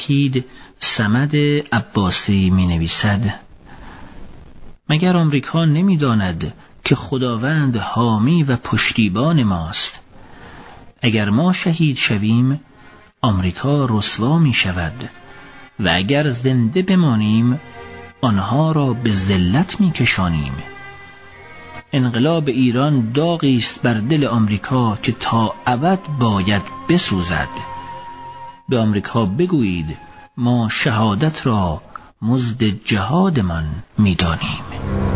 وحید صمد عباسی می نویسد: مگر آمریکا نمی داند که خداوند حامی و پشتیبان ماست؟ اگر ما شهید شویم آمریکا رسوا می شود و اگر زنده بمانیم آنها را به ذلت می کشانیم. انقلاب ایران داغی است بر دل آمریکا که تا ابد باید بسوزد. به آمریکا بگویید ما شهادت را مزد جهادمان می دانیم.